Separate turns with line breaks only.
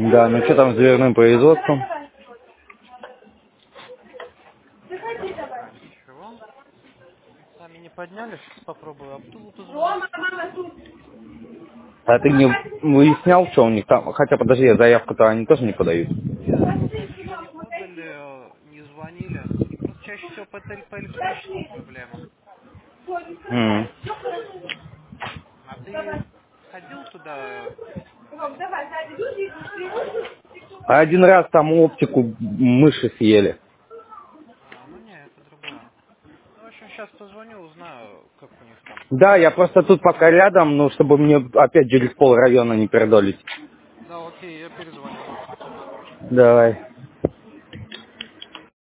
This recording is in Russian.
Да, ну что там с дверным производством?
Пока ничего. Сами не подняли, сейчас попробую Абдулу позвонить.
А ты не выяснял, что у них там? Хотя, подожди, заявку-то они тоже не подают.
Не, заявку они еще не подали, не звонили. Просто чаще всего по электричеству проблема.
М.
А ты ходил туда?
А один раз там оптику мыши съели.
А, ну не, это другое. Ну, в общем, сейчас позвоню, узнаю, как у них там.
Да, я просто тут пока рядом, ну, чтобы мне опять через пол района не передолить.
Да, окей, я перезвоню.
Давай.